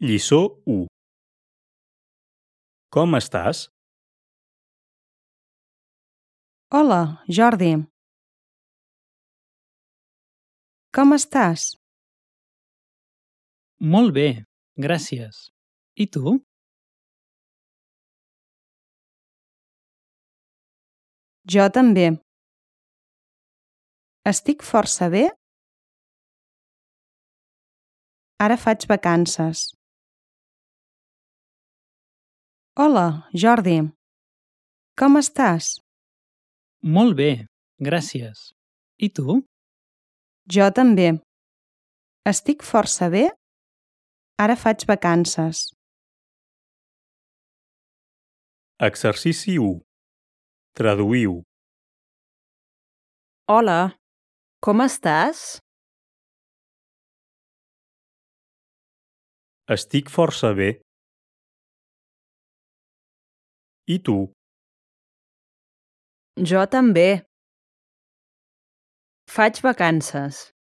Lliçó 1. Com estàs? Hola, Jordi. Com estàs? Molt bé, gràcies. I tu? Jo també. Estic força bé. Ara faig vacances. Hola, Jordi. Com estàs? Molt bé, gràcies. I tu? Jo també. Estic força bé. Ara faig vacances. Exercici 1. Traduïu. Hola, com estàs? Estic força bé. I tu? Jo també. Faig vacances.